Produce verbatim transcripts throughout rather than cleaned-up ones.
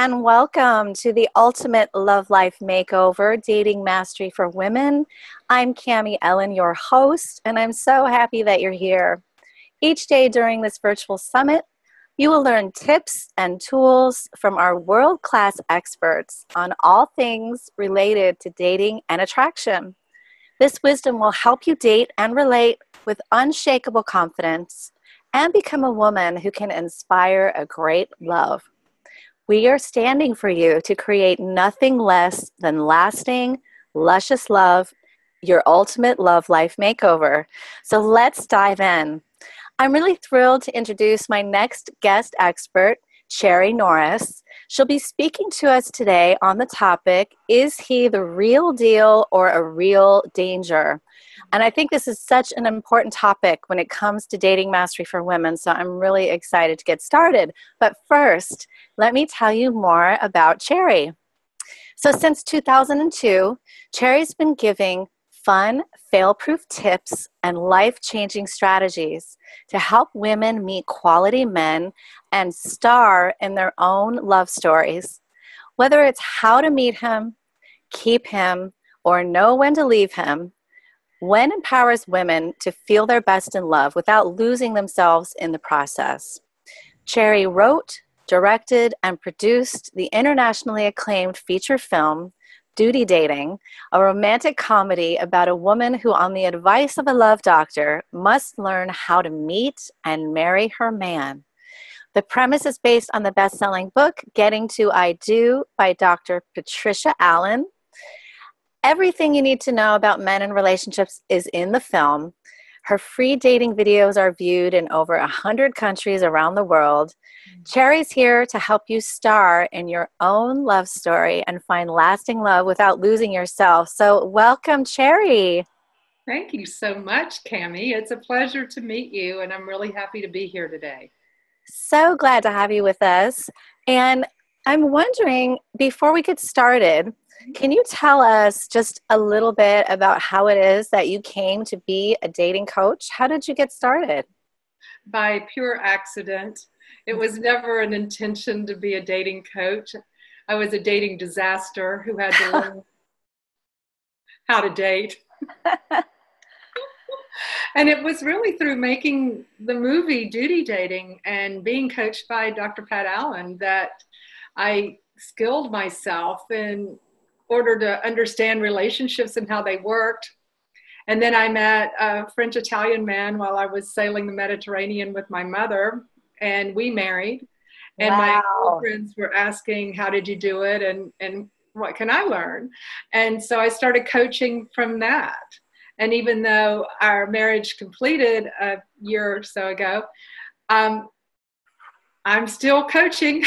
and welcome to the Ultimate Love Life Makeover, Dating Mastery for Women. I'm Cami Ellen, your host, and I'm so happy that you're here. Each day during this virtual summit, you will learn tips and tools from our world-class experts on all things related to dating and attraction. This wisdom will help you date and relate with unshakable confidence and become a woman who can inspire a great love. We are standing for you to create nothing less than lasting, luscious love, your ultimate love life makeover. So let's dive in. I'm really thrilled to introduce my next guest expert, Cherry Norris. She'll be speaking to us today on the topic, is he the real deal or a real danger? And I think this is such an important topic when it comes to dating mastery for women, so I'm really excited to get started. But first, let me tell you more about Cherry. So since two thousand two, Cherry's been giving fun, fail-proof tips and life-changing strategies to help women meet quality men and star in their own love stories. Whether it's how to meet him, keep him, or know when to leave him, Wen empowers women to feel their best in love without losing themselves in the process. Cherry wrote, directed, and produced the internationally acclaimed feature film, Duty Dating, a romantic comedy about a woman who, on the advice of a love doctor, must learn how to meet and marry her man. The premise is based on the best-selling book, Getting to I Do by Doctor Patricia Allen. Everything you need to know about men and relationships is in the film. Her free dating videos are viewed in over one hundred countries around the world. Cherry's here to help you star in your own love story and find lasting love without losing yourself. So welcome, Cherry. Thank you so much, Cami. It's a pleasure to meet you, and I'm really happy to be here today. So glad to have you with us. And I'm wondering, before we get started, can you tell us just a little bit about how it is that you came to be a dating coach? How did you get started? By pure accident. It was never an intention to be a dating coach. I was a dating disaster who had to learn how to date. And it was really through making the movie Duty Dating and being coached by Doctor Pat Allen that I skilled myself in order to understand relationships and how they worked. And then I met a French-Italian man while I was sailing the Mediterranean with my mother, and we married. And Wow. My girlfriends were asking, how did you do it? And, and what can I learn? And so I started coaching from that. And even though our marriage completed a year or so ago, um, I'm still coaching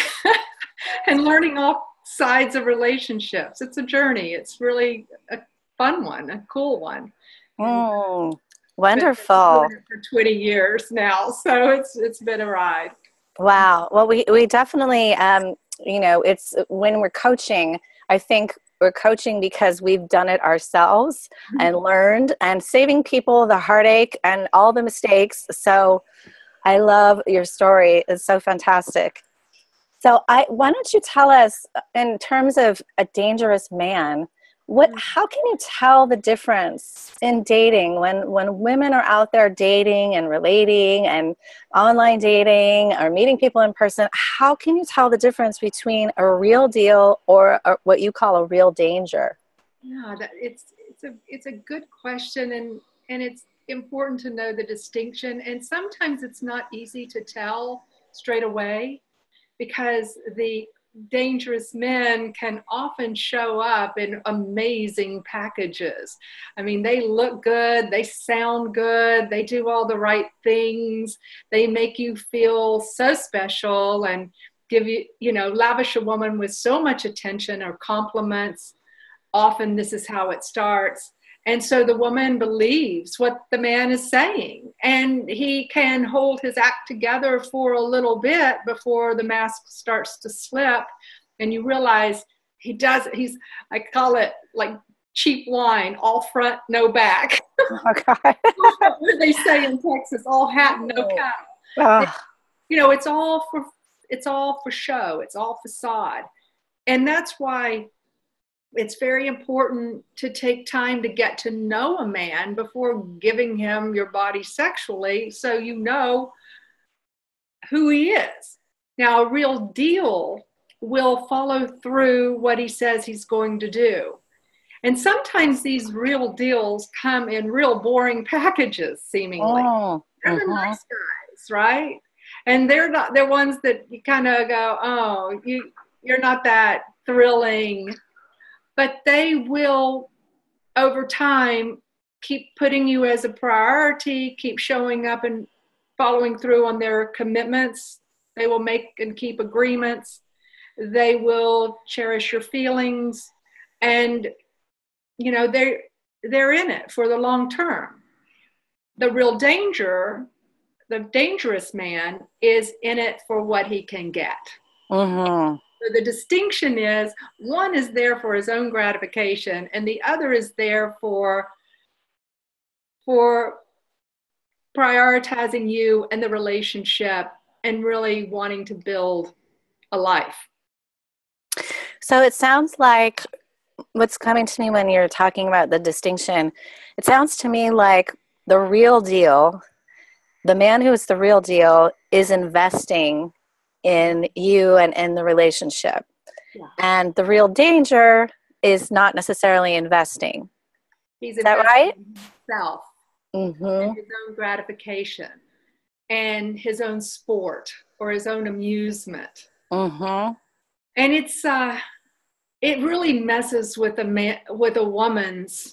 and learning all sides of relationships. It's a journey. It's really a fun one, a cool one. Mm, wonderful. For twenty years now, so it's it's been a ride. Wow. Well, we we definitely, um, you know, it's when we're coaching, I think we're coaching because we've done it ourselves and learned and saving people the heartache and all the mistakes. So I love your story. It's so fantastic. So I, why don't you tell us, in terms of a dangerous man, what, how can you tell the difference in dating when, when women are out there dating and relating and online dating or meeting people in person? How can you tell the difference between a real deal or a, what you call a real danger? Yeah, that, it's it's a it's a good question, and and it's important to know the distinction. And sometimes it's not easy to tell straight away, because the dangerous men can often show up in amazing packages. I mean, they look good, they sound good, they do all the right things, they make you feel so special and give you, you know, lavish a woman with so much attention or compliments. Often this is how it starts. And so the woman believes what the man is saying, and he can hold his act together for a little bit before the mask starts to slip. And you realize he does, he's, I call it like cheap wine, all front, no back. Okay. What they say in Texas, all hat and no cow. Oh. You know, it's all for, it's all for show. It's all facade. And that's why it's very important to take time to get to know a man before giving him your body sexually, so you know who he is. Now, a real deal will follow through what he says he's going to do. And sometimes these real deals come in real boring packages, seemingly. Oh, They're uh-huh. the nice guys, right? And they're not, they're ones that you kind of go, oh, you, you're not that thrilling. But they will, over time, keep putting you as a priority, keep showing up and following through on their commitments. They will make and keep agreements. They will cherish your feelings. And, you know, they're, they're in it for the long term. The real danger, the dangerous man, is in it for what he can get. Mm-hmm. So the distinction is, one is there for his own gratification, and the other is there for, for prioritizing you and the relationship and really wanting to build a life. So it sounds like what's coming to me when you're talking about the distinction, it sounds to me like the real deal, the man who is the real deal, is investing in you and in the relationship. Yeah. And the real danger is not necessarily investing. He's is that right? In himself, mm-hmm. and his own gratification, and his own sport or his own amusement. Mm-hmm. And it's uh, it really messes with a man, with a woman's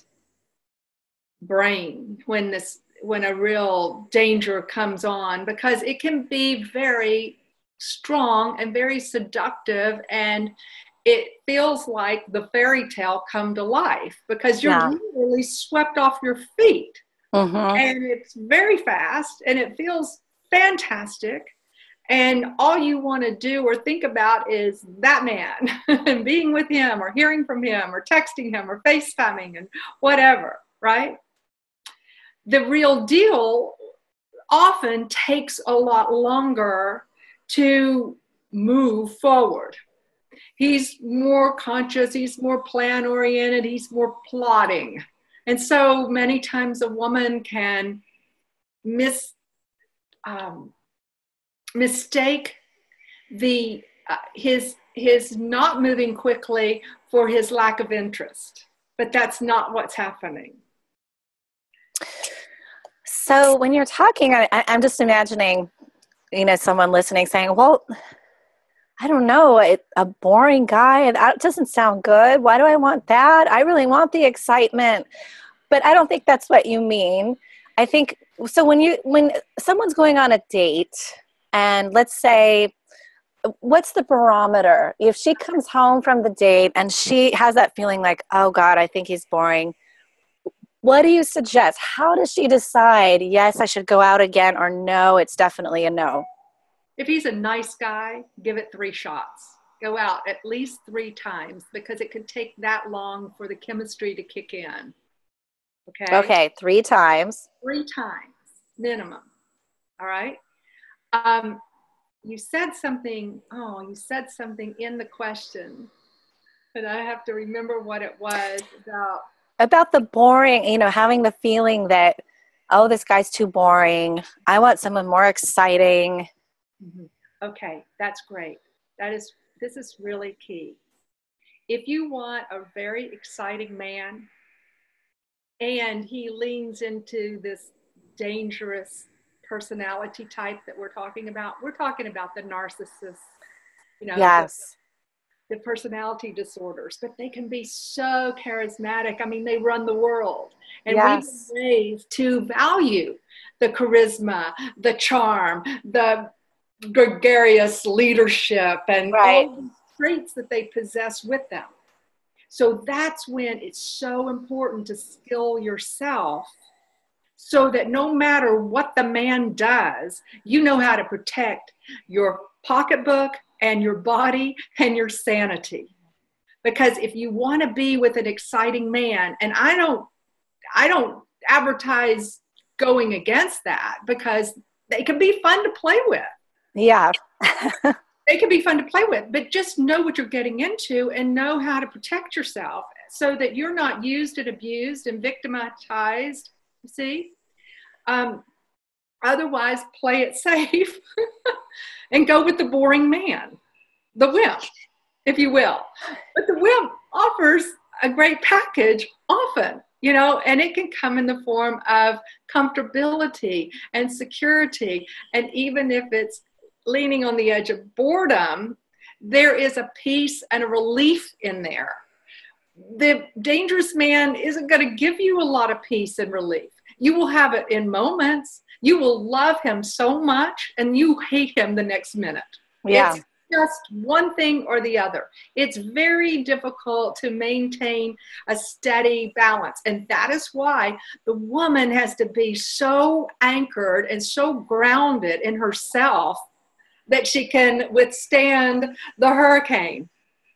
brain when this when a real danger comes on, because it can be very strong and very seductive, and it feels like the fairy tale come to life because you're yeah. literally swept off your feet. Mm-hmm. And it's very fast and it feels fantastic, and all you want to do or think about is that man and being with him or hearing from him or texting him or FaceTiming and whatever, right? The real deal often takes a lot longer to move forward. He's more conscious, he's more plan-oriented, he's more plotting. And so many times a woman can miss, um, mistake the uh, his his not moving quickly for his lack of interest. But that's not what's happening. So when you're talking, I, I'm just imagining, you know, someone listening saying, well, I don't know, it, a boring guy, that doesn't sound good. Why do I want that? I really want the excitement. But I don't think that's what you mean. I think, so when you when someone's going on a date, and let's say, what's the barometer? If she comes home from the date and she has that feeling like, oh God, I think he's boring, what do you suggest? How does she decide, yes, I should go out again, or no, it's definitely a no? If he's a nice guy, give it three shots. Go out at least three times, because it could take that long for the chemistry to kick in. Okay? Okay, three times. Three times, minimum. All right? Um, you said something, oh, you said something in the question, and I have to remember what it was about. About the boring, you know, having the feeling that, oh, this guy's too boring. I want someone more exciting. Mm-hmm. Okay, that's great. That is, this is really key. If you want a very exciting man and he leans into this dangerous personality type that we're talking about, we're talking about the narcissist, you know, yes. the, the personality disorders, but they can be so charismatic. I mean, they run the world. And yes. we have ways to value the charisma, the charm, the gregarious leadership, and right. all the traits that they possess with them. So that's when it's so important to skill yourself so that no matter what the man does, you know how to protect your pocketbook and your body and your sanity. Because if you want to be with an exciting man, and I don't, I don't advertise going against that, because they can be fun to play with. Yeah. They can be fun to play with, but just know what you're getting into and know how to protect yourself so that you're not used and abused and victimized, you see? Um, otherwise, play it safe and go with the boring man, the wimp, if you will. But the wimp offers a great package often, you know, and it can come in the form of comfortability and security. And even if it's leaning on the edge of boredom, there is a peace and a relief in there. The dangerous man isn't going to give you a lot of peace and relief. You will have it in moments. You will love him so much and you hate him the next minute. Yeah. It's just one thing or the other. It's very difficult to maintain a steady balance. And that is why the woman has to be so anchored and so grounded in herself that she can withstand the hurricane.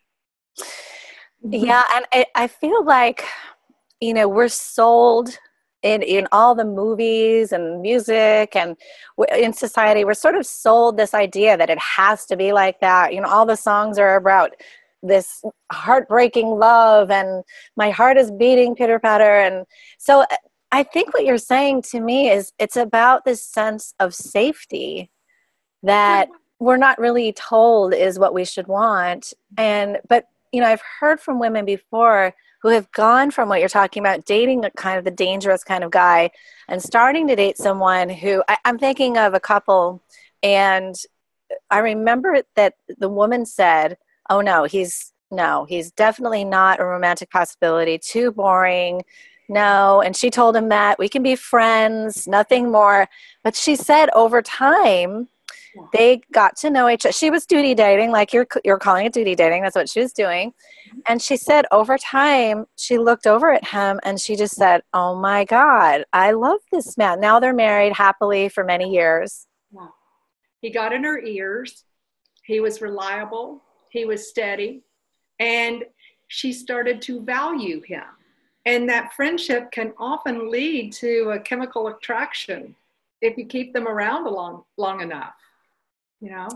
Yeah, and I, I feel like, you know, we're sold in, in all the movies and music and w- in society, we're sort of sold this idea that it has to be like that. You know, all the songs are about this heartbreaking love and my heart is beating pitter patter. And so I think what you're saying to me is it's about this sense of safety that we're not really told is what we should want. And, but, you know, I've heard from women before who have gone from what you're talking about, dating a kind of the dangerous kind of guy and starting to date someone who I, I'm thinking of a couple. And I remember that the woman said, oh no, he's no, he's definitely not a romantic possibility. Too boring. No. And she told him that we can be friends, nothing more. But she said over time, they got to know each other. She was duty dating, like you're you're calling it duty dating. That's what she was doing. And she said over time, she looked over at him and she just said, oh my God, I love this man. Now they're married happily for many years. Wow. He got in her ears. He was reliable. He was steady. And she started to value him. And that friendship can often lead to a chemical attraction if you keep them around long, long enough. You know,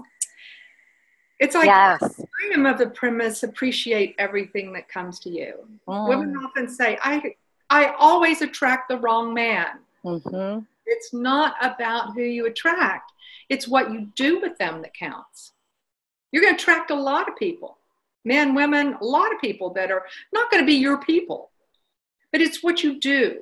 it's like, yes. I am of the premise, appreciate everything that comes to you. Mm. Women often say, I, I always attract the wrong man. Mm-hmm. It's not about who you attract. It's what you do with them that counts. You're going to attract a lot of people, men, women, a lot of people that are not going to be your people, but it's what you do.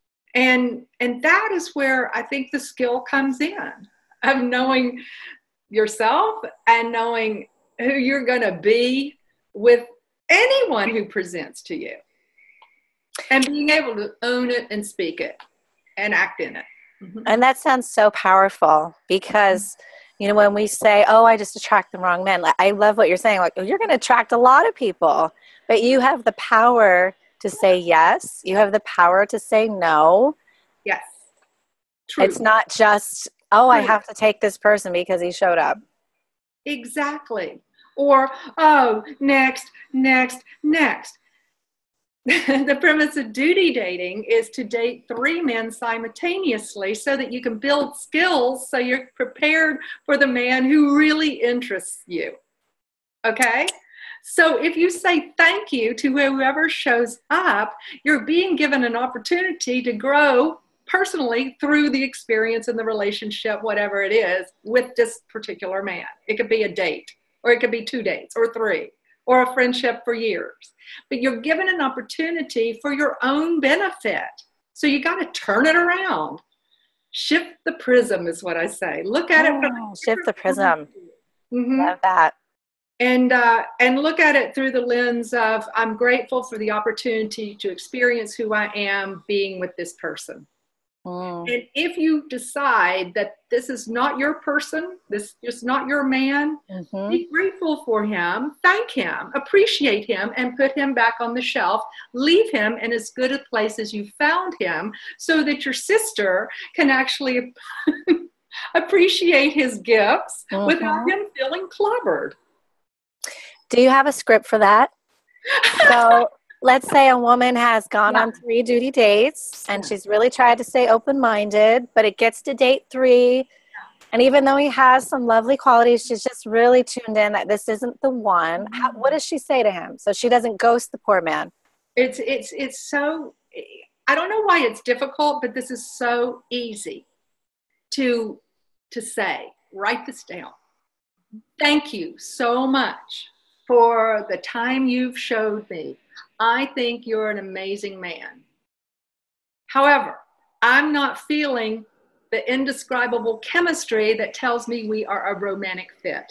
And, and that is where I think the skill comes in of knowing yourself and knowing who you're going to be with anyone who presents to you and being able to own it and speak it and act in it. Mm-hmm. And that sounds so powerful because, you know, when we say, oh, I just attract the wrong men, I love what you're saying. Like, oh, you're going to attract a lot of people, but you have the power to say yes. You have the power to say no. Yes. True. It's not just, oh, I have to take this person because he showed up. Exactly. Or, oh, next, next, next. The premise of duty dating is to date three men simultaneously so that you can build skills so you're prepared for the man who really interests you. Okay? So if you say thank you to whoever shows up, you're being given an opportunity to grow personally through the experience in the relationship, whatever it is, with this particular man. It could be a date, or it could be two dates, or three, or a friendship for years. But you're given an opportunity for your own benefit. So you got to turn it around. Shift the prism is what I say. Look at oh, it from shift the prism. Mm-hmm. Love that. And uh, and look at it through the lens of, I'm grateful for the opportunity to experience who I am being with this person. Mm. And if you decide that this is not your person, this is not your man, mm-hmm. be grateful for him, thank him, appreciate him, and put him back on the shelf. Leave him in as good a place as you found him so that your sister can actually appreciate his gifts mm-hmm. without him feeling clobbered. Do you have a script for that? So let's say a woman has gone yeah. on three duty dates and she's really tried to stay open-minded, but it gets to date three And even though he has some lovely qualities, she's just really tuned in that this isn't the one. How, what does she say to him so she doesn't ghost the poor man? It's it's it's so, I don't know why it's difficult, but this is so easy to to say. Write this down. Thank you so much for the time you've showed me. I think you're an amazing man. However, I'm not feeling the indescribable chemistry that tells me we are a romantic fit.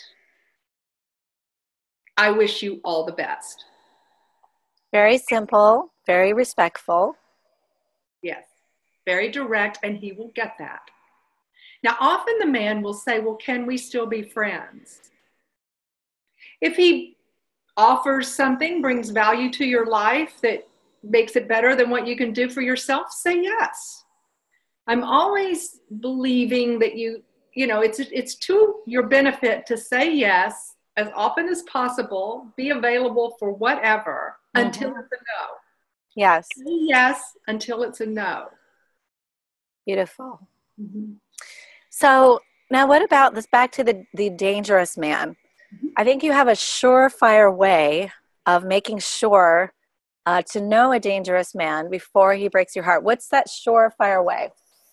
I wish you all the best. Very simple, very respectful. Yes, very direct, and he will get that. Now, often the man will say, well, can we still be friends? If he offers something, brings value to your life that makes it better than what you can do for yourself, say yes. I'm always believing that you, you know, it's it's to your benefit to say yes as often as possible, be available for whatever, mm-hmm. until it's a no. Yes. Say yes until it's a no. Beautiful. Mm-hmm. So now what about this, back to the, the dangerous man? Mm-hmm. I think you have a surefire way of making sure uh, to know a dangerous man before he breaks your heart. What's that surefire way?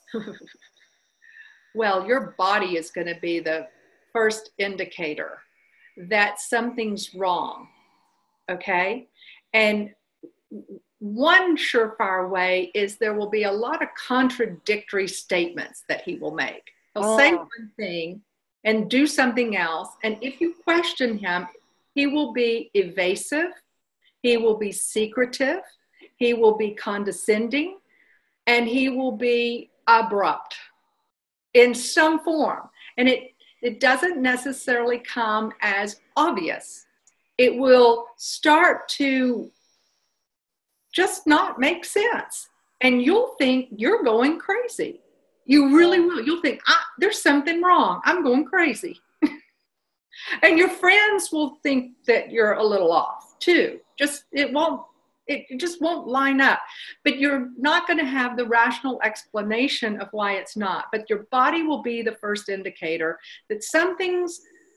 Well, your body is going to be the first indicator that something's wrong, okay? And one surefire way is there will be a lot of contradictory statements that he will make. He'll oh. say one thing and do something else. And if you question him, he will be evasive. He will be secretive. He will be condescending. And he will be abrupt in some form. And it, it doesn't necessarily come as obvious. It will start to just not make sense. And you'll think you're going crazy. You really will. You'll think, ah, there's something wrong. I'm going crazy. And your friends will think that you're a little off too. Just, it won't, it just won't line up. But you're not going to have the rational explanation of why it's not. But your body will be the first indicator that something's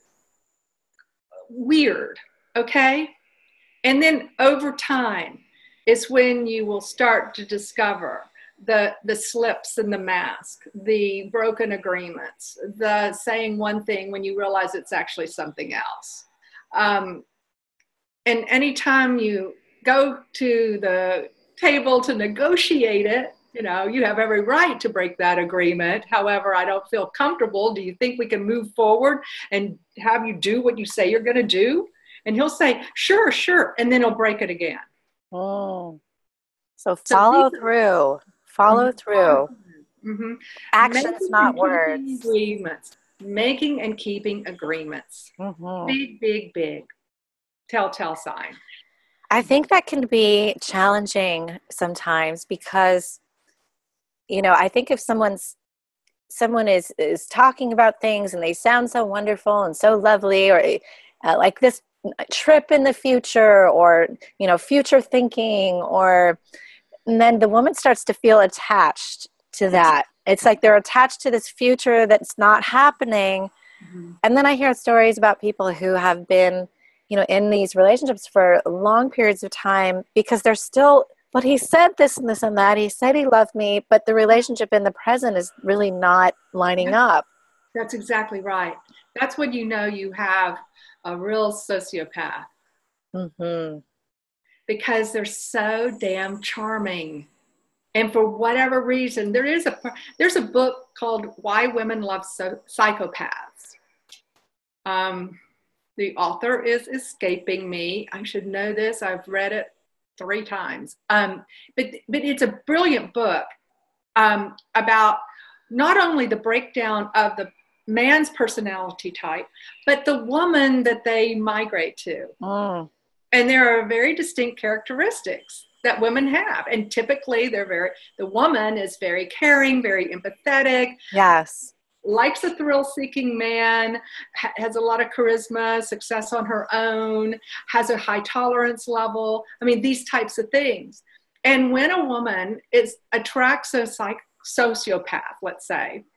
weird, okay? And then over time is when you will start to discover the the slips in the mask, the broken agreements, the saying one thing when you realize it's actually something else. Um, and anytime you go to the table to negotiate it, you know, you have every right to break that agreement. However, I don't feel comfortable. Do you think we can move forward and have you do what you say you're going to do? And he'll say, sure, sure. And then he'll break it again. Oh, so follow so through. Follow mm-hmm. through. Mm-hmm. Actions, making not words. Agreements. Making and keeping agreements. Mm-hmm. Big, big, big. Telltale sign. I think that can be challenging sometimes because, you know, I think if someone's someone is, is talking about things and they sound so wonderful and so lovely, or uh, like this trip in the future, or, you know, future thinking, or and then the woman starts to feel attached to that. It's like they're attached to this future that's not happening. Mm-hmm. And then I hear stories about people who have been, you know, in these relationships for long periods of time because they're still, but he said this and this and that. He said he loved me, but the relationship in the present is really not lining up. That's exactly right. That's when you know you have a real sociopath. Mm-hmm. Because they're so damn charming. And for whatever reason, there is a there's a book called Why Women Love so- Psychopaths. Um, the author is escaping me. I should know this. I've read it three times. Um, but, but it's a brilliant book um, about not only the breakdown of the man's personality type, but the woman that they migrate to. Oh. And there are very distinct characteristics that women have. And typically they're very, the woman is very caring, very empathetic. Yes. Likes a thrill-seeking man, ha- has a lot of charisma, success on her own, has a high tolerance level. I mean, these types of things. And when a woman is attracts a psych- sociopath, let's say,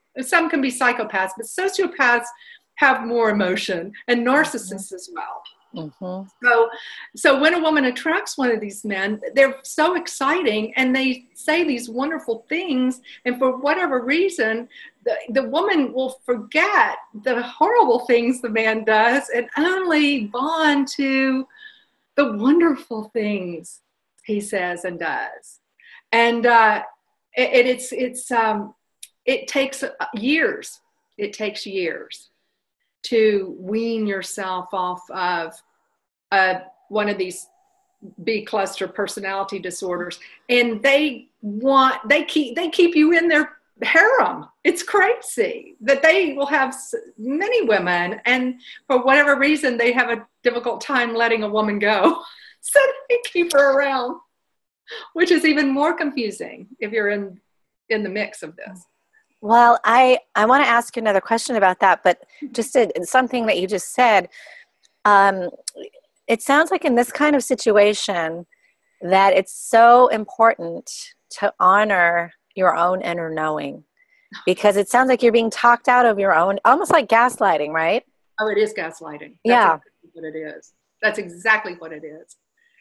Some can be psychopaths, but sociopaths have more emotion, and narcissists as well. Mm-hmm. So, so when a woman attracts one of these men, they're so exciting and they say these wonderful things. And for whatever reason, the, the woman will forget the horrible things the man does and only bond to the wonderful things he says and does. And uh, it, it's, it's, um, it takes years. It takes years to wean yourself off of uh, one of these B cluster personality disorders, and they want they keep they keep you in their harem. It's crazy that they will have many women, and for whatever reason, they have a difficult time letting a woman go, so they keep her around, which is even more confusing if you're in in the mix of this. Well, I, I want to ask you another question about that, but just to, something that you just said, um, it sounds like in this kind of situation that it's so important to honor your own inner knowing, because it sounds like you're being talked out of your own, almost like gaslighting, right? Oh, it is gaslighting. That's yeah. exactly what it is. That's exactly what it is.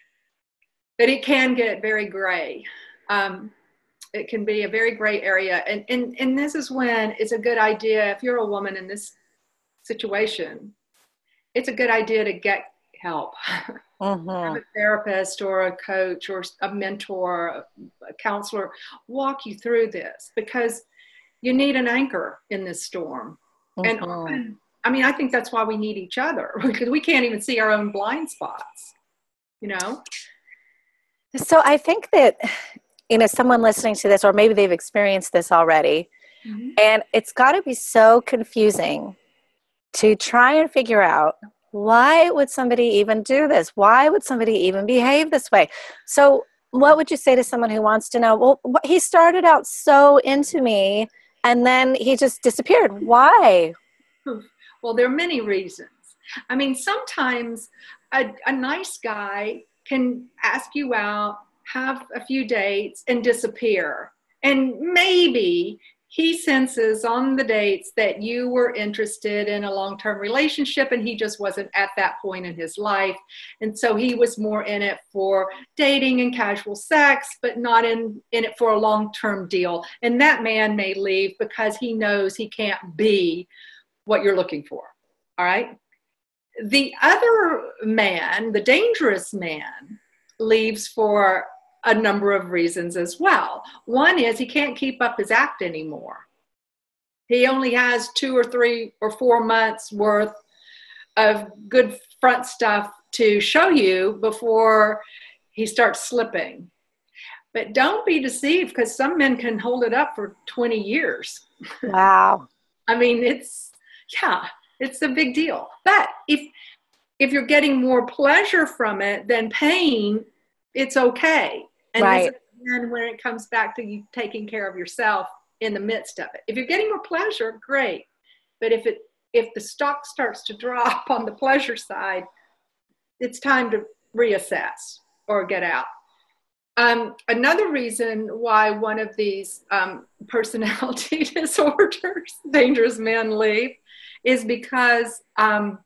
But it can get very gray. Um, It can be a very gray area. And, and, and this is when it's a good idea, if you're a woman in this situation, it's a good idea to get help. Mm-hmm. Have a therapist or a coach or a mentor, a counselor, walk you through this, because you need an anchor in this storm. Mm-hmm. And often, I mean, I think that's why we need each other, because we can't even see our own blind spots, you know? So I think that, you know, someone listening to this, or maybe they've experienced this already, mm-hmm. and it's got to be so confusing to try and figure out, why would somebody even do this? Why would somebody even behave this way? So what would you say to someone who wants to know, well, he started out so into me and then he just disappeared. Why? Well, there are many reasons. I mean, sometimes a, a nice guy can ask you out, have a few dates, and disappear. And maybe he senses on the dates that you were interested in a long-term relationship, and he just wasn't at that point in his life. And so he was more in it for dating and casual sex, but not in, in it for a long-term deal. And that man may leave because he knows he can't be what you're looking for. All right. The other man, the dangerous man, leaves for a number of reasons as well. One is he can't keep up his act anymore. He only has two or three or four months worth of good front stuff to show you before he starts slipping. But don't be deceived, because some men can hold it up for twenty years. Wow. I mean, it's, yeah, it's a big deal. But if if you're getting more pleasure from it than pain, it's okay. And right. this is then when it comes back to you taking care of yourself in the midst of it. If you're getting more pleasure, great. But if it if the stock starts to drop on the pleasure side, it's time to reassess or get out. Um, another reason why one of these um, personality disorders, dangerous men leave, is because um,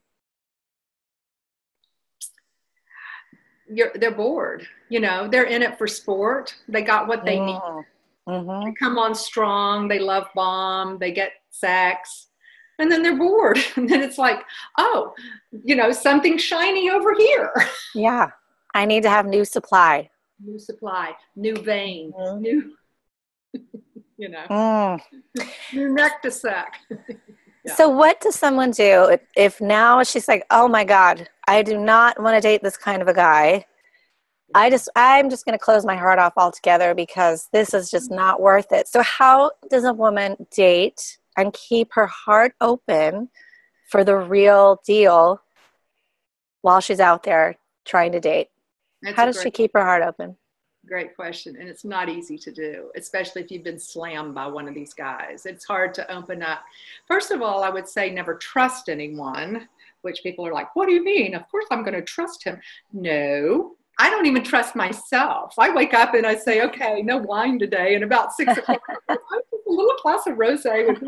You're, they're bored, you know, they're in it for sport. They got what they need. Mm-hmm. They come on strong. They love bomb. They get sex, and then they're bored. And then it's like, oh, you know, something shiny over here. Yeah. I need to have new supply. New supply, new vein, mm-hmm. new, you know, mm. new neck to sack. Yeah. So what does someone do if, if now she's like, oh my God, I do not want to date this kind of a guy. I just, I'm just going to close my heart off altogether because this is just not worth it. So how does a woman date and keep her heart open for the real deal while she's out there trying to date? That's how does she keep her heart open? Great question. And it's not easy to do, especially if you've been slammed by one of these guys. It's hard to open up. First of all, I would say never trust anyone, which people are like, what do you mean? Of course I'm going to trust him. No, I don't even trust myself. I wake up and I say, okay, no wine today. And about six o'clock, I'm little glass of rosé would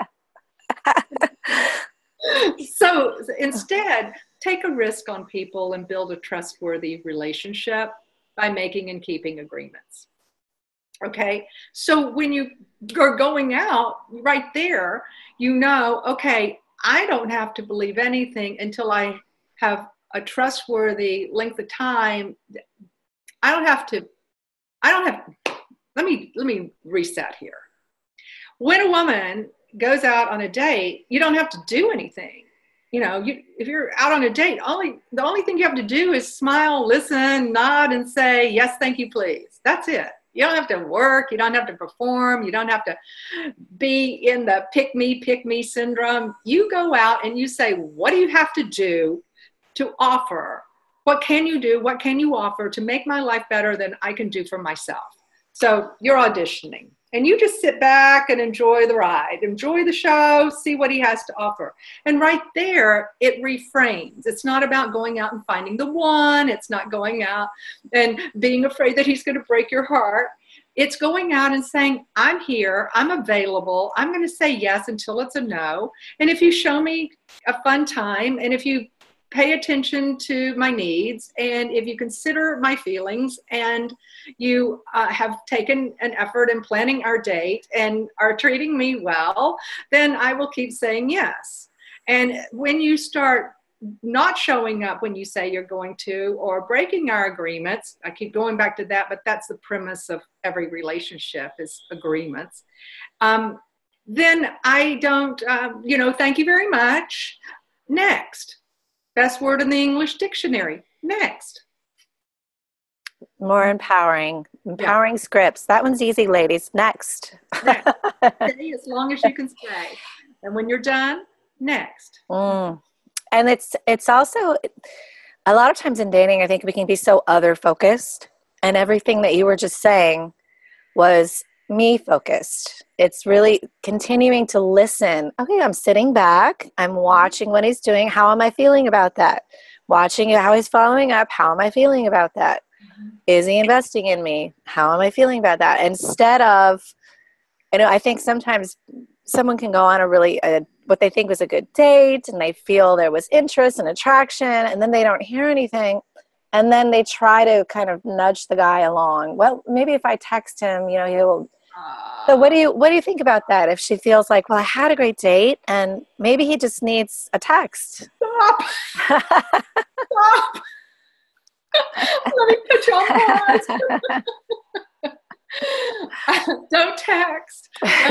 be. So instead, take a risk on people and build a trustworthy relationship by making and keeping agreements. Okay, so when you are going out right there, you know, okay, I don't have to believe anything until I have a trustworthy length of time. I don't have to, I don't have, let me, let me reset here. When a woman goes out on a date, you don't have to do anything. You know, you, if you're out on a date, only the only thing you have to do is smile, listen, nod, and say, yes, thank you, please. That's it. You don't have to work. You don't have to perform. You don't have to be in the pick me, pick me syndrome. You go out and you say, what do you have to do to offer? What can you do? What can you offer to make my life better than I can do for myself? So you're auditioning. And you just sit back and enjoy the ride, enjoy the show, see what he has to offer. And right there, it reframes. It's not about going out and finding the one. It's not going out and being afraid that he's going to break your heart. It's going out and saying, I'm here, I'm available, I'm going to say yes until it's a no. And if you show me a fun time, and if you pay attention to my needs, and if you consider my feelings, and you uh, have taken an effort in planning our date and are treating me well, then I will keep saying yes. And when you start not showing up when you say you're going to, or breaking our agreements, I keep going back to that, but that's the premise of every relationship is agreements. Um, then I don't, uh, you know, thank you very much. Next. Best word in the English dictionary. Next. More empowering. Empowering yeah. Scripts. That one's easy, ladies. Next. Next. Stay as long as you can stay. And when you're done, next. Mm. And it's it's also, a lot of times in dating, I think we can be so other focused. And everything that you were just saying was me focused. It's really continuing to listen. Okay, I'm sitting back. I'm watching what he's doing. How am I feeling about that? Watching how he's following up. How am I feeling about that? Mm-hmm. Is he investing in me? How am I feeling about that? Instead of, you know, I think sometimes someone can go on a really, a, what they think was a good date, and they feel there was interest and attraction, and then they don't hear anything. And then they try to kind of nudge the guy along. Well, maybe if I text him, you know, he'll. So what do you what do you think about that? If she feels like, well, I had a great date, and maybe he just needs a text. Stop. Stop. Let me put you on pause. Don't text.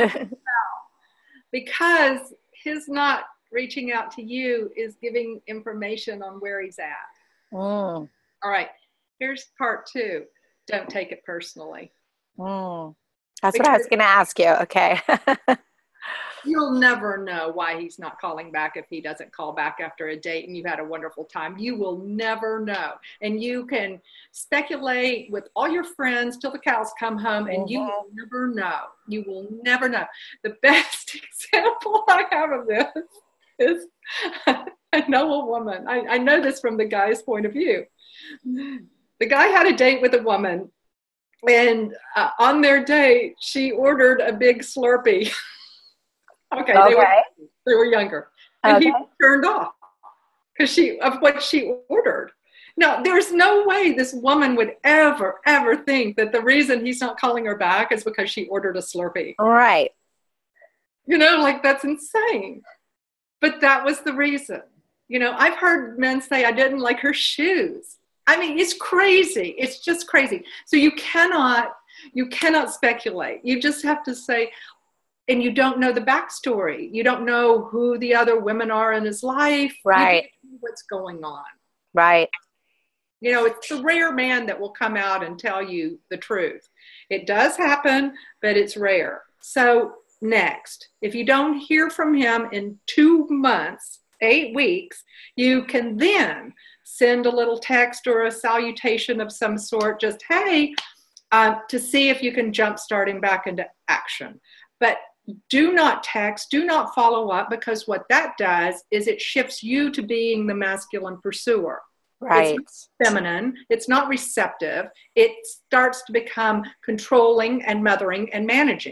Because his not reaching out to you is giving information on where he's at. Mm. All right. Here's part two. Don't take it personally. Mm. That's because what I was going to ask you. Okay. You'll never know why he's not calling back if he doesn't call back after a date and you've had a wonderful time. You will never know. And you can speculate with all your friends till the cows come home, and mm-hmm. you will never know. You will never know. The best example I have of this is I know a woman. I, I know this from the guy's point of view. The guy had a date with a woman. And uh, on their date, she ordered a big Slurpee. okay, okay. They, were, they were younger. And okay. he turned off because she of what she ordered. Now, there's no way this woman would ever, ever think that the reason he's not calling her back is because she ordered a Slurpee. Right. You know, like that's insane. But that was the reason. You know, I've heard men say, I didn't like her shoes. I mean, it's crazy. It's just crazy. So you cannot, you cannot speculate. You just have to say, and you don't know the backstory. You don't know who the other women are in his life. Right. You don't know what's going on. Right. You know, it's the rare man that will come out and tell you the truth. It does happen, but it's rare. So next, if you don't hear from him in two months, eight weeks, you can then send a little text or a salutation of some sort, just, hey, uh, to see if you can jumpstart him back into action. But do not text, do not follow up, because what that does is it shifts you to being the masculine pursuer. Right. It's not feminine. It's not receptive. It starts to become controlling and mothering and managing.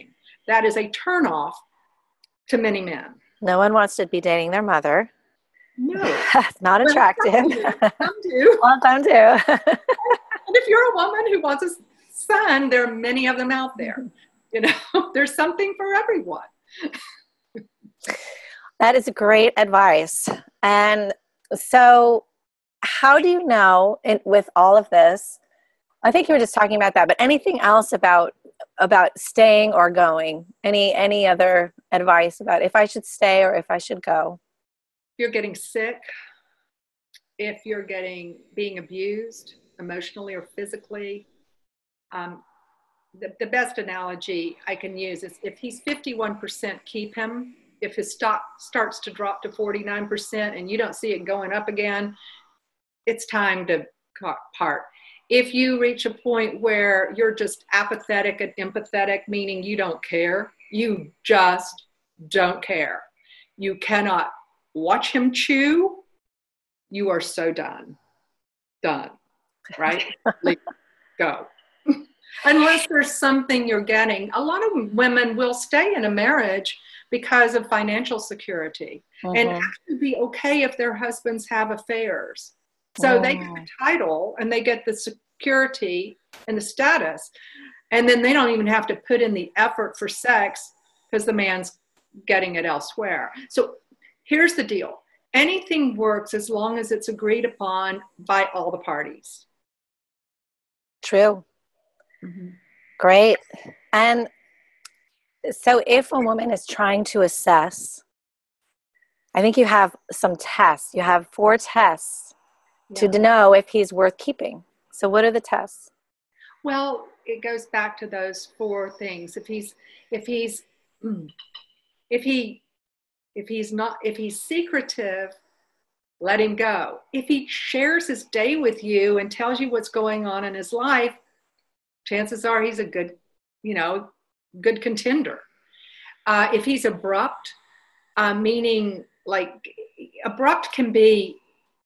that is a turnoff to many men. No one wants to be dating their mother. No. It's not attractive. Some do. Some do. Well, some do. And if you're a woman who wants a son, there are many of them out there. You know, there's something for everyone. That is great advice. And so how do you know, in, with all of this, I think you were just talking about that, but anything else about about staying or going? Any any other advice about if I should stay or if I should go? If you're getting sick, if you're getting being abused emotionally or physically, um, the, the best analogy I can use is if he's fifty-one percent, keep him. If his stock starts to drop to forty-nine percent and you don't see it going up again, it's time to part. If you reach a point where you're just apathetic and empathetic, meaning you don't care, you just don't care. You cannot watch him chew. You are so done. Done. Right? Go. Unless there's something you're getting. A lot of women will stay in a marriage because of financial security, mm-hmm. and actually be okay if their husbands have affairs. So oh. they get the title and they get the security and the status, and then they don't even have to put in the effort for sex because the man's getting it elsewhere. So here's the deal. Anything works as long as it's agreed upon by all the parties. True. Mm-hmm. Great. And so if a woman is trying to assess, I think you have some tests. You have four tests yeah. to know if he's worth keeping. So what are the tests? Well, it goes back to those four things. If he's, if he's, if he, if he's not, if he's secretive, let him go. If he shares his day with you and tells you what's going on in his life, chances are he's a good, you know, good contender. Uh, if he's abrupt, uh, meaning like abrupt can be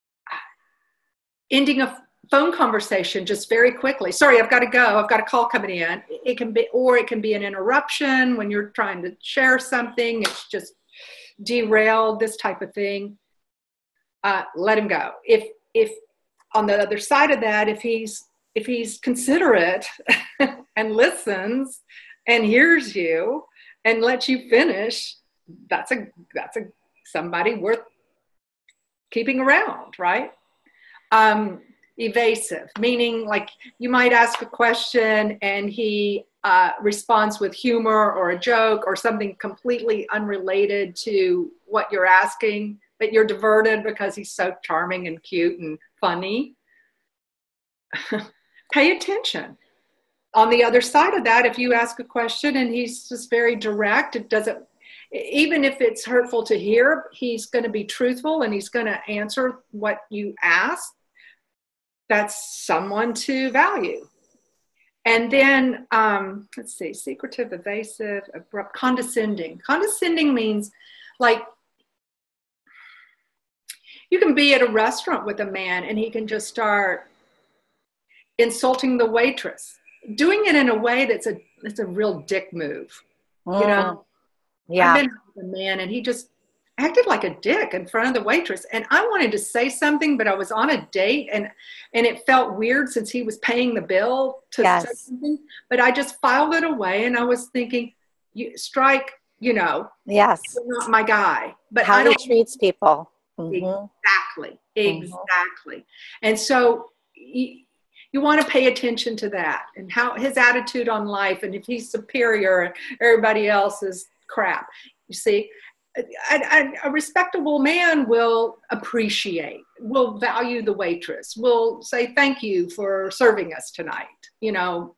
ending a phone conversation just very quickly. Sorry, I've got to go. I've got a call coming in. It can be, or it can be an interruption when you're trying to share something. It's just derailed, this type of thing. Uh, let him go. If, if on the other side of that, if he's, if he's considerate and listens and hears you and lets you finish, that's a, that's a, somebody worth keeping around, right? Um, evasive, meaning like you might ask a question and he uh, responds with humor or a joke or something completely unrelated to what you're asking, but you're diverted because he's so charming and cute and funny. Pay attention. On the other side of that, if you ask a question and he's just very direct, it doesn't, even if it's hurtful to hear, he's going to be truthful and he's going to answer what you ask. That's someone to value. And then, um, let's see, secretive, evasive, abrupt, condescending. Condescending means like you can be at a restaurant with a man and he can just start insulting the waitress, doing it in a way that's a, it's a real dick move. Mm. You know? Yeah. I've been with a man and he just acted like a dick in front of the waitress. And I wanted to say something, but I was on a date and, and it felt weird since he was paying the bill to yes. say something, but I just filed it away. And I was thinking, you strike, you know, yes, you're not my guy, but how I don't, he treats people. Mm-hmm. Exactly. Exactly. Mm-hmm. And so you, you want to pay attention to that and how his attitude on life. And if he's superior and everybody else is crap, you see, A, a, a respectable man will appreciate, will value the waitress, will say thank you for serving us tonight. You know,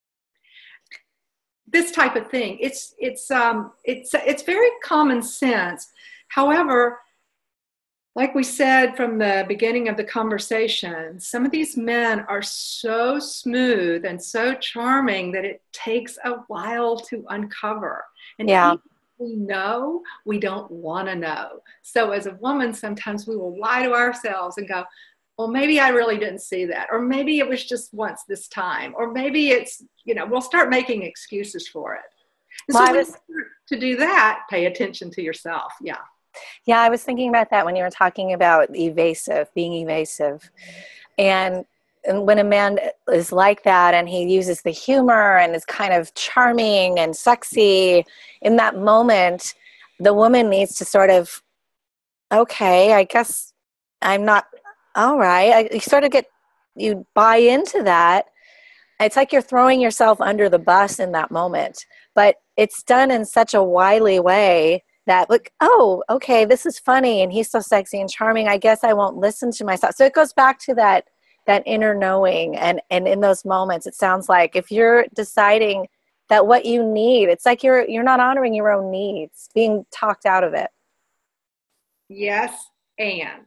this type of thing. It's it's um it's it's very common sense. However, like we said from the beginning of the conversation, some of these men are so smooth and so charming that it takes a while to uncover. And yeah. we know, we don't want to know. So as a woman, sometimes we will lie to ourselves and go, well, maybe I really didn't see that. Or maybe it was just once this time. Or maybe it's, you know, we'll start making excuses for it. And Well, so I when was, you to do that, pay attention to yourself. Yeah. yeah, I was thinking about that when you were talking about evasive, being evasive. And, and when a man is like that and he uses the humor and is kind of charming and sexy, in that moment, the woman needs to sort of, okay, I guess I'm not, all right. I, you sort of get, you buy into that. It's like you're throwing yourself under the bus in that moment, but it's done in such a wily way that, like, oh, okay, this is funny and he's so sexy and charming. I guess I won't listen to myself. So it goes back to that that inner knowing, and and in those moments, it sounds like if you're deciding that what you need, it's like you're you're not honoring your own needs, being talked out of it. Yes, and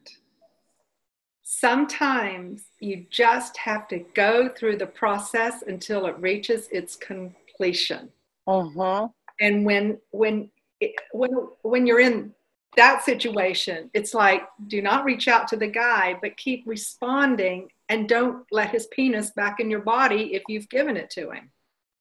sometimes you just have to go through the process until it reaches its completion. Mm-hmm. And when when when when you're in that situation, it's like, do not reach out to the guy, but keep responding, and don't let his penis back in your body if you've given it to him.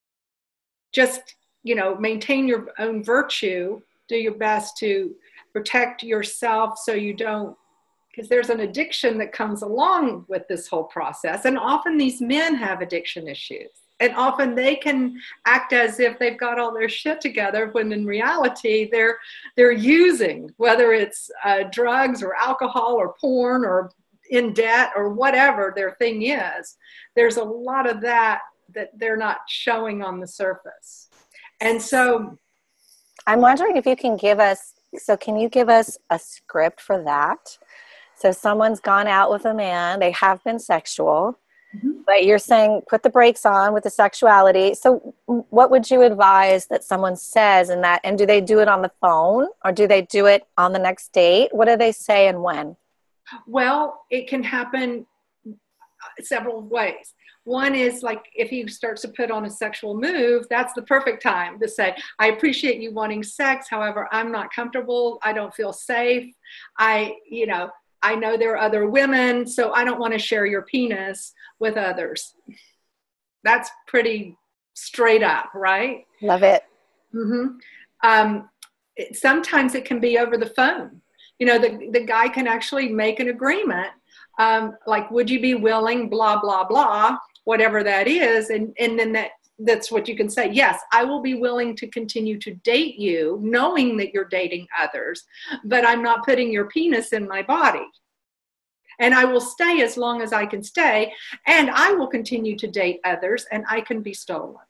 Just, you know, maintain your own virtue. Do your best to protect yourself so you don't, because there's an addiction that comes along with this whole process. And often these men have addiction issues. And often they can act as if they've got all their shit together when in reality they're they're using, whether it's uh, drugs or alcohol or porn or in debt or whatever their thing is. There's a lot of that that they're not showing on the surface. And so I'm wondering if you can give us, so can you give us a script for that? So someone's gone out with a man, they have been sexual, mm-hmm. but you're saying put the brakes on with the sexuality. So what would you advise that someone says in that? And do they do it on the phone or do they do it on the next date? What do they say and when? Well, it can happen several ways. One is like if he starts to put on a sexual move, that's the perfect time to say, I appreciate you wanting sex. However, I'm not comfortable. I don't feel safe. I, you know, I know there are other women, so I don't want to share your penis with others. That's pretty straight up, right? Love it. Mm-hmm. Um, it, sometimes it can be over the phone. You know, the, the guy can actually make an agreement, um, like, would you be willing, blah, blah, blah, whatever that is. And, and then that that's what you can say. Yes, I will be willing to continue to date you, knowing that you're dating others, but I'm not putting your penis in my body. And I will stay as long as I can stay, and I will continue to date others, and I can be stolen.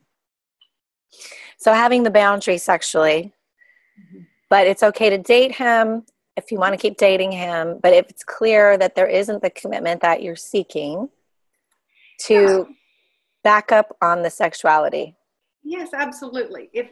So having the boundary sexually, mm-hmm. but it's okay to date him if you want to keep dating him, but if it's clear that there isn't the commitment that you're seeking, to yeah. back up on the sexuality. Yes, absolutely. If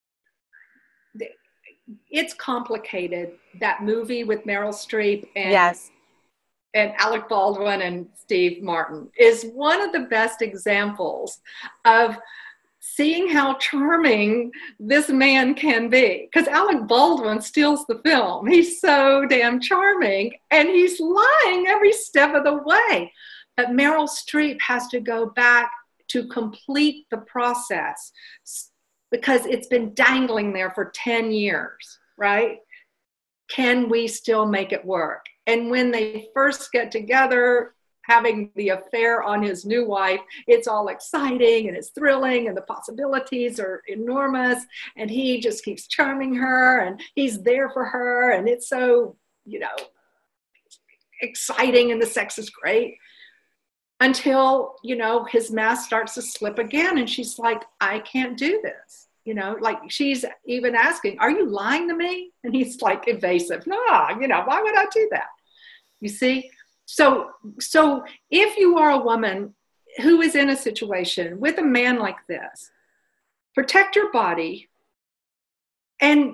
it's complicated, that movie with Meryl Streep and yes. and Alec Baldwin and Steve Martin is one of the best examples of seeing how charming this man can be. Because Alec Baldwin steals the film. He's so damn charming, and he's lying every step of the way. But Meryl Streep has to go back to complete the process because it's been dangling there for ten years, right? Can we still make it work? And when they first get together, having the affair on his new wife, it's all exciting and it's thrilling and the possibilities are enormous. And he just keeps charming her and he's there for her. And it's so, you know, exciting and the sex is great. Until, you know, his mask starts to slip again. And she's like, I can't do this. You know, like she's even asking, are you lying to me? And he's like evasive. No, you know, why would I do that? You see? So, so if you are a woman who is in a situation with a man like this, protect your body and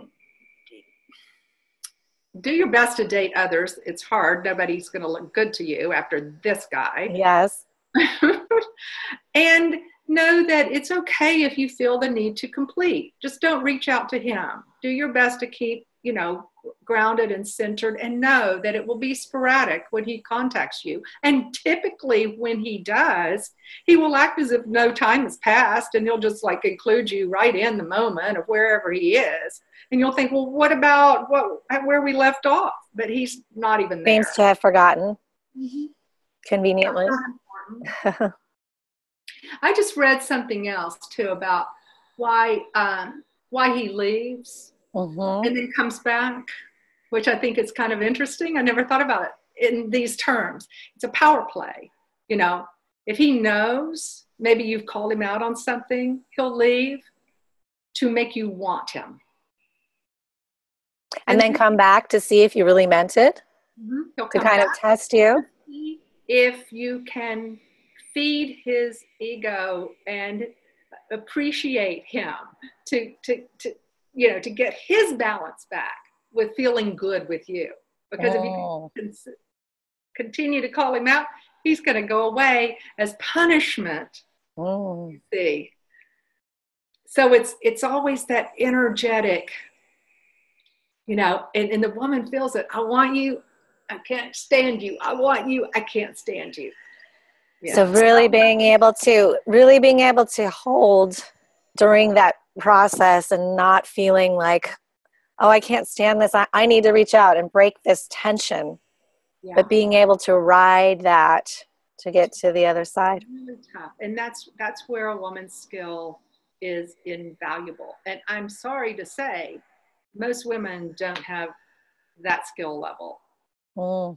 do your best to date others. It's hard. Nobody's going to look good to you after this guy. Yes. And know that it's okay if you feel the need to complete. Just don't reach out to him. Do your best to keep, you know, grounded and centered, and know that it will be sporadic when he contacts you. And typically when he does, he will act as if no time has passed, and he'll just like include you right in the moment of wherever he is. And you'll think, well, what about what where we left off? But he's not even there. Seems to have forgotten. Mm-hmm. Conveniently. I just read something else too about why um, why he leaves mm-hmm. and then comes back, which I think is kind of interesting. I never thought about it in these terms. It's a power play. You know, if he knows maybe you've called him out on something, he'll leave to make you want him. And, and then come back to see if you really meant it, mm-hmm. to kind of test you. If you can feed his ego and appreciate him to, to, to, you know, to get his balance back with feeling good with you. Because oh. if you continue to call him out, he's going to go away as punishment. Oh. You see. So it's, it's always that energetic, you know, and, and the woman feels it. I want you. I can't stand you. I want you. I can't stand you. Yeah. So really being able to, really being able to hold during that process and not feeling like, oh, I can't stand this. I, I need to reach out and break this tension. Yeah. But being able to ride that to get to the other side. Really tough. And that's, that's where a woman's skill is invaluable. And I'm sorry to say, most women don't have that skill level. Mm.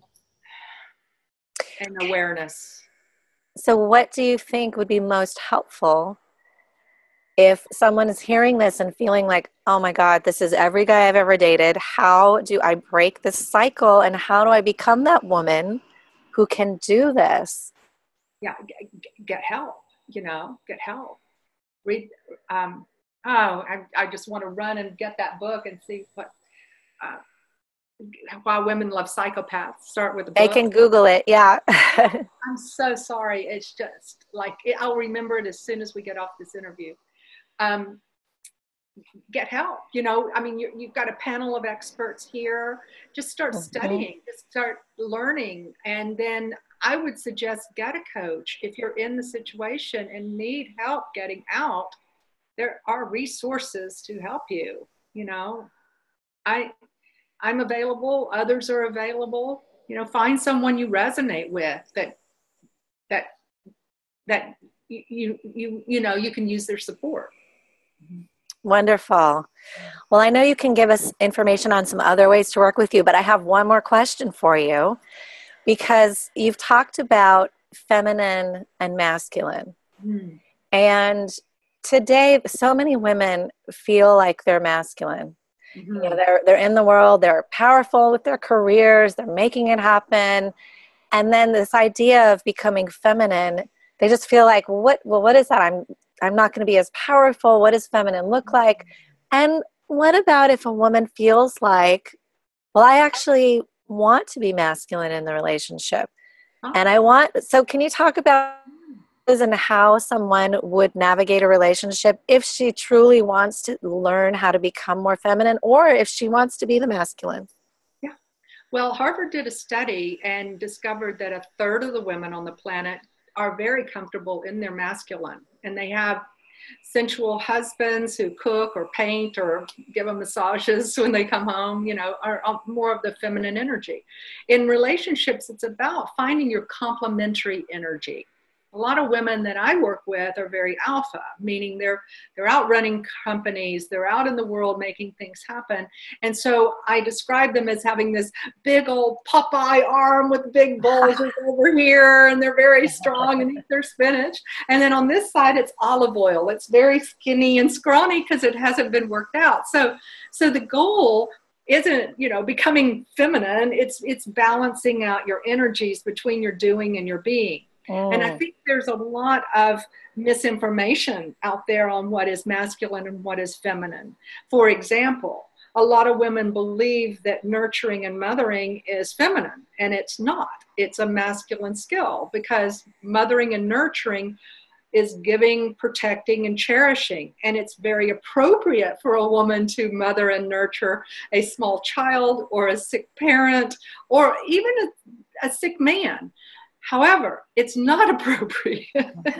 And awareness. So what do you think would be most helpful if someone is hearing this and feeling like, oh my God, this is every guy I've ever dated. How do I break this cycle? And how do I become that woman who can do this? Yeah, get help, you know, get help. Read, um, oh, I, I just want to run and get that book and see what, uh, Why Women Love Psychopaths. Start with the book. They can Google it, yeah. I'm so sorry. It's just like, it, I'll remember it as soon as we get off this interview. Um, get help. You know, I mean, you, you've got a panel of experts here. Just start mm-hmm. studying, just start learning. And then I would suggest get a coach. If you're in the situation and need help getting out, there are resources to help you. You know, I, I'm available. Others are available. You know, find someone you resonate with that, that, that you, you, you, you know, you can use their support. Wonderful. Well, I know you can give us information on some other ways to work with you, but I have one more question for you, because you've talked about feminine and masculine. Mm. And today, so many women feel like they're masculine. Mm-hmm. You know, they're, they're in the world, they're powerful with their careers, they're making it happen. And then this idea of becoming feminine, they just feel like, what, well, what is that? I'm, I'm not going to be as powerful. What does feminine look like? And what about if a woman feels like, well, I actually want to be masculine in the relationship. Oh. And I want, so can you talk about and how someone would navigate a relationship if she truly wants to learn how to become more feminine, or if she wants to be the masculine? Yeah. Well, Harvard did a study and discovered that a third of the women on the planet are very comfortable in their masculine, and they have sensual husbands who cook or paint or give them massages when they come home, you know, are more of the feminine energy. In relationships, it's about finding your complementary energy. A lot of women that I work with are very alpha, meaning they're they're out running companies, they're out in the world making things happen. And so I describe them as having this big old Popeye arm with big bulges over here, and they're very strong and eat their spinach. And then on this side, it's olive oil. It's very skinny and scrawny because it hasn't been worked out. So, so the goal isn't, you know, becoming feminine. It's it's balancing out your energies between your doing and your being. Mm. And I think there's a lot of misinformation out there on what is masculine and what is feminine. For example, a lot of women believe that nurturing and mothering is feminine, and it's not. It's a masculine skill, because mothering and nurturing is giving, protecting, and cherishing. And it's very appropriate for a woman to mother and nurture a small child or a sick parent or even a, a sick man. However, it's not appropriate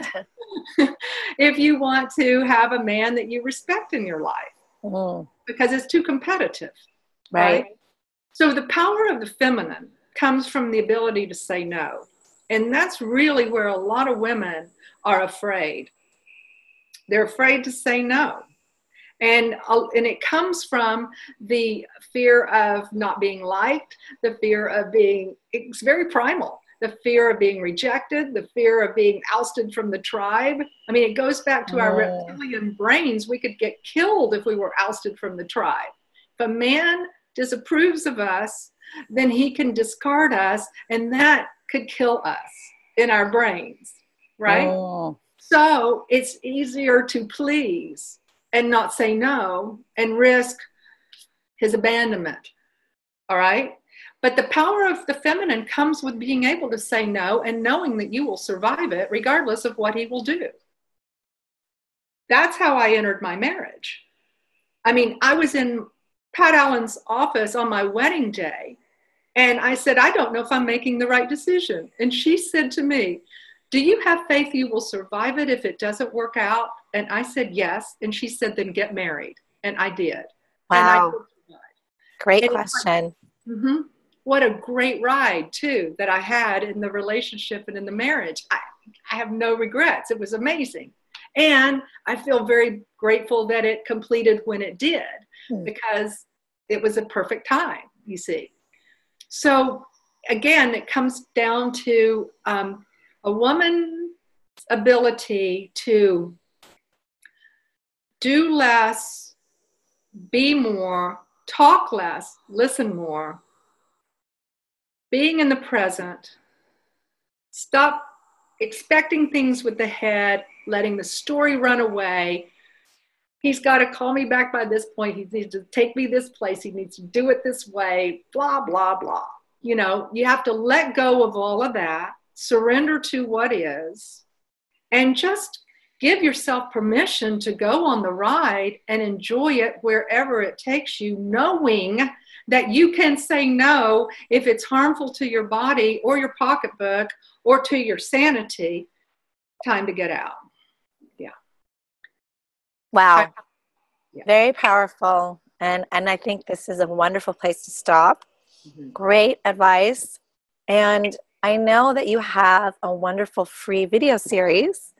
if you want to have a man that you respect in your life, mm. because it's too competitive. Right. right? So the power of the feminine comes from the ability to say no. And that's really where a lot of women are afraid. They're afraid to say no. And, and it comes from the fear of not being liked, the fear of being, it's very primal, the fear of being rejected, the fear of being ousted from the tribe. I mean, it goes back to oh. our reptilian brains. We could get killed if we were ousted from the tribe. If a man disapproves of us, then he can discard us, and that could kill us in our brains, right? Oh. So it's easier to please and not say no and risk his abandonment, all right? But the power of the feminine comes with being able to say no and knowing that you will survive it regardless of what he will do. That's how I entered my marriage. I mean, I was in Pat Allen's office on my wedding day, and I said, I don't know if I'm making the right decision. And she said to me, do you have faith you will survive it if it doesn't work out? And I said, yes. And she said, then get married. And I did. Wow. And I Great and question. Mm-hmm. What a great ride, too, that I had in the relationship and in the marriage. I, I have no regrets. It was amazing. And I feel very grateful that it completed when it did, hmm. because it was a perfect time, you see. So, again, it comes down to um, a woman's ability to do less, be more, talk less, listen more, being in the present, stop expecting things with the head, letting the story run away. He's got to call me back by this point. He needs to take me this place. He needs to do it this way, blah, blah, blah. You know, you have to let go of all of that, surrender to what is, and just give yourself permission to go on the ride and enjoy it wherever it takes you, knowing that you can say no if it's harmful to your body or your pocketbook or to your sanity. Time to get out. Yeah. Wow. Yeah. Very powerful. And, and I think this is a wonderful place to stop. Mm-hmm. Great advice. And I know that you have a wonderful free video series,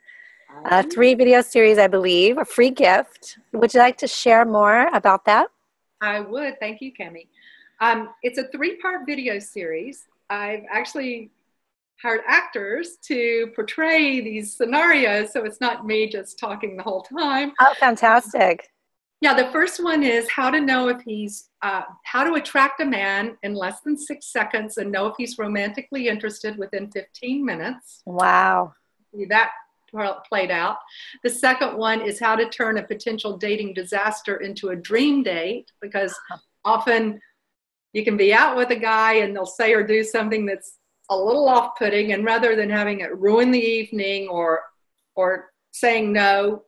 a three video series, I believe, a free gift. Would you like to share more about that? I would. Thank you, Cami. Um, it's a three-part video series. I've actually hired actors to portray these scenarios, so it's not me just talking the whole time. Oh, fantastic. Yeah, the first one is how to know if he's, uh, how to attract a man in less than six seconds and know if he's romantically interested within fifteen minutes. Wow. That played out. The second one is how to turn a potential dating disaster into a dream date, because often you can be out with a guy and they'll say or do something that's a little off-putting, and rather than having it ruin the evening or or saying no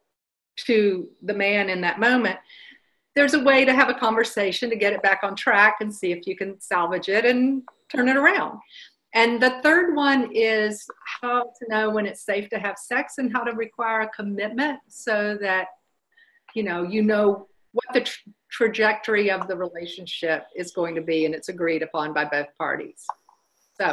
to the man in that moment, there's a way to have a conversation to get it back on track and see if you can salvage it and turn it around. And the third one is how to know when it's safe to have sex and how to require a commitment so that, you know, you know what the tra- trajectory of the relationship is going to be and it's agreed upon by both parties. So,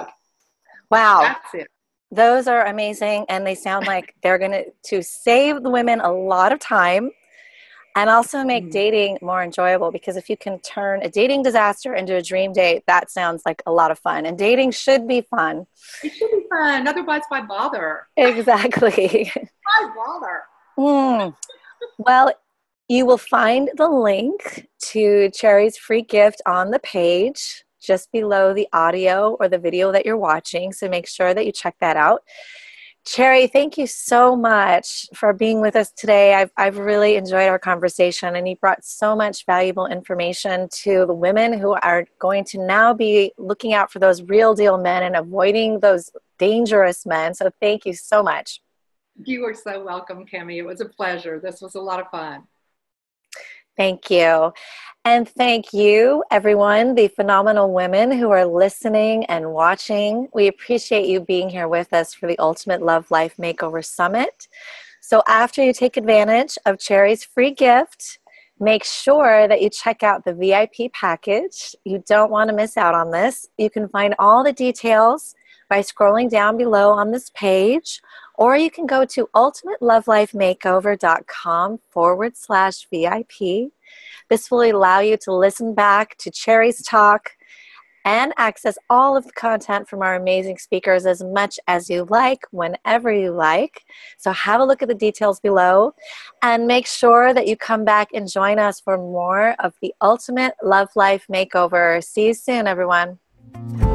wow. That's it. Those are amazing, and they sound like they're going to to save the women a lot of time and also make mm. dating more enjoyable, because if you can turn a dating disaster into a dream date, that sounds like a lot of fun. And dating should be fun. It should be fun. Otherwise, why bother? Exactly. Why bother? Mm. Well, you will find the link to Cherry's free gift on the page just below the audio or the video that you're watching. So make sure that you check that out. Cherry, thank you so much for being with us today. I've, I've really enjoyed our conversation, and you brought so much valuable information to the women who are going to now be looking out for those real deal men and avoiding those dangerous men. So thank you so much. You are so welcome, Cami. It was a pleasure. This was a lot of fun. Thank you. And thank you, everyone, the phenomenal women who are listening and watching. We appreciate you being here with us for the Ultimate Love Life Makeover Summit. So after you take advantage of Cherry's free gift, make sure that you check out the V I P package. You don't want to miss out on this. You can find all the details by scrolling down below on this page, or you can go to ultimatelovelifemakeover.com forward slash VIP. This will allow you to listen back to Cherry's talk and access all of the content from our amazing speakers as much as you like, whenever you like. So have a look at the details below and make sure that you come back and join us for more of the Ultimate Love Life Makeover. See you soon, everyone.